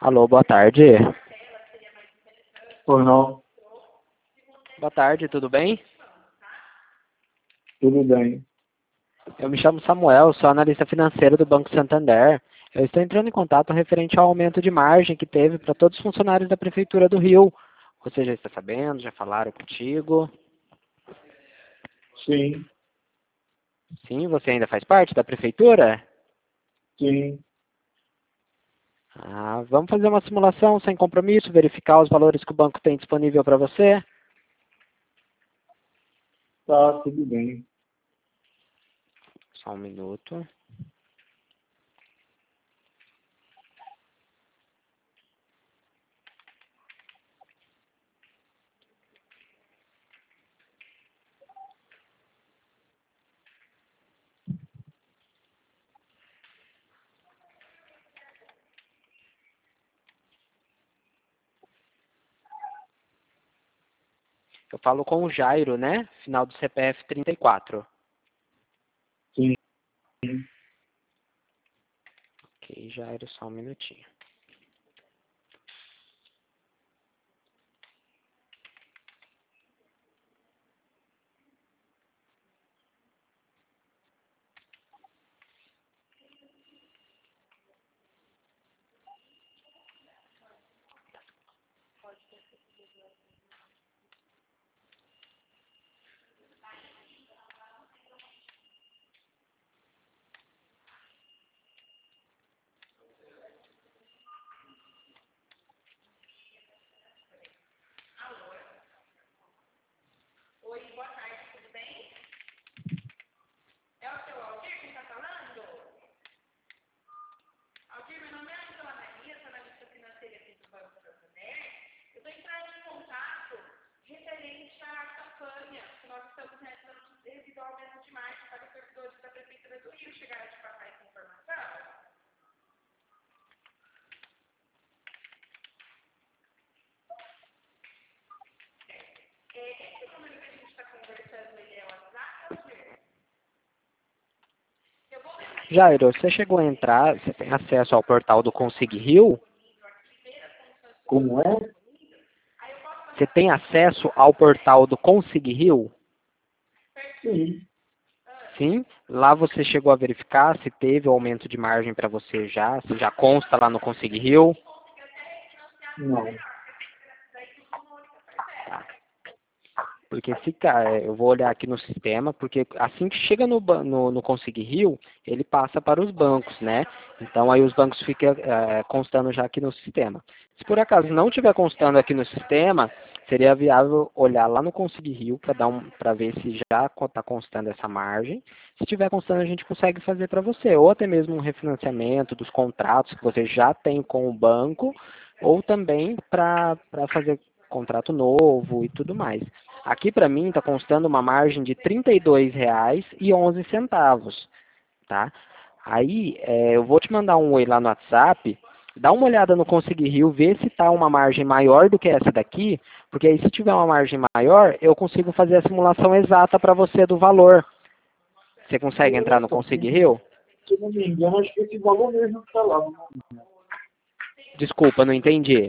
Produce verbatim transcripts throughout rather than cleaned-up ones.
Alô, boa tarde. Ou não? Boa tarde, tudo bem? Tudo bem. Eu me chamo Samuel, sou analista financeiro do Banco Santander. Eu estou entrando em contato referente ao aumento de margem que teve para todos os funcionários da Prefeitura do Rio. Você já está sabendo? Já falaram contigo? Sim, Sim, você ainda faz parte da Prefeitura? sim. Ah, vamos fazer uma simulação sem compromisso, verificar os valores que o banco tem disponível para você? Tá, tudo bem. Só um minuto. Eu falo com o Jairo, né? Final do C P F trinta e quatro. Sim. Ok, Jairo, só um minutinho. Jairo, você chegou a entrar, você tem acesso ao portal do Consig Rio? Como é? Você tem acesso ao portal do Consig Rio? Sim. Sim? Lá você chegou a verificar se teve aumento de margem para você já, se já consta lá no Consig Rio? Não. Porque fica, é, eu vou olhar aqui no sistema, porque assim que chega no, ba- no, no Consig Rio, ele passa para os bancos, né? Então aí os bancos ficam é, constando já aqui no sistema. Se por acaso não estiver constando aqui no sistema, seria viável olhar lá no Consig Rio para dar um, para ver se já está constando essa margem. Se estiver constando, a gente consegue fazer para você, ou até mesmo um refinanciamento dos contratos que você já tem com o banco, ou também para fazer contrato novo e tudo mais. Aqui para mim está constando uma margem de trinta e dois reais e onze centavos, tá? Aí é, eu vou te mandar um oi lá no WhatsApp, dá uma olhada no Consig Rio, vê se está uma margem maior do que essa daqui, porque aí se tiver uma margem maior, eu consigo fazer a simulação exata para você do valor. Você consegue entrar no Eita, Consig sim. Rio? Se eu não me engano, acho que esse valor mesmo que está lá. Desculpa, não entendi.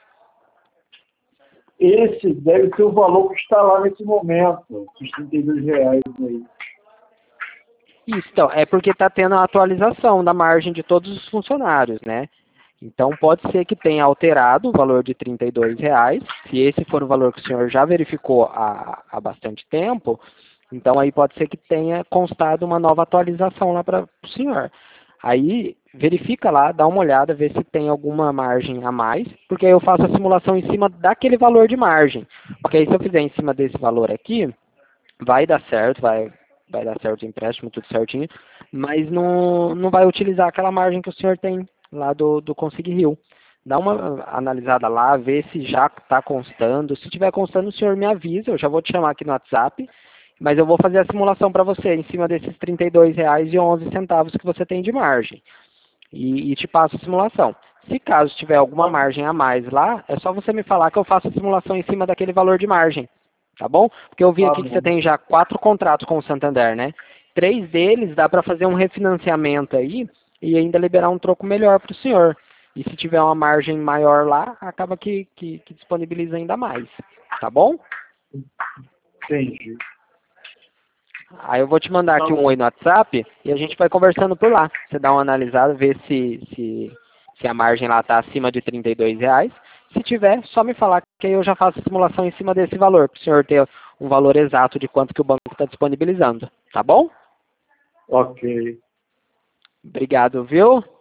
Esse deve ser o valor que está lá nesse momento, os trinta e dois reais aí. Isso, então, é porque está tendo a atualização da margem de todos os funcionários, né? Então, pode ser que tenha alterado o valor de trinta e dois reais, se esse for o valor que o senhor já verificou há, há bastante tempo, então aí pode ser que tenha constado uma nova atualização lá para o senhor. Aí, verifica lá, dá uma olhada, vê se tem alguma margem a mais, porque aí eu faço a simulação em cima daquele valor de margem. Porque aí se eu fizer em cima desse valor aqui, vai dar certo, vai, vai dar certo o empréstimo, tudo certinho, mas não, não vai utilizar aquela margem que o senhor tem lá do, do Consig Rio. Dá uma analisada lá, vê se já está constando. Se estiver constando, o senhor me avisa, eu já vou te chamar aqui no WhatsApp, mas eu vou fazer a simulação para você em cima desses trinta e dois reais e onze centavos que você tem de margem. E, e te passo a simulação. Se caso tiver alguma Tá, margem a mais lá, é só você me falar que eu faço a simulação em cima daquele valor de margem. Tá bom? Porque eu vi tá aqui que você bom. tem já quatro contratos com o Santander, né? Três deles dá para fazer um refinanciamento aí e ainda liberar um troco melhor para o senhor. E se tiver uma margem maior lá, acaba que, que, que disponibiliza ainda mais. Tá bom? Entendi. Aí eu vou te mandar aqui um oi no WhatsApp e a gente vai conversando por lá. Você dá uma analisada, vê se, se, se a margem lá está acima de trinta e dois reais. Se tiver, só me falar que aí eu já faço a simulação em cima desse valor, para o senhor ter um valor exato de quanto que o banco está disponibilizando. Tá bom? Ok. Obrigado, viu?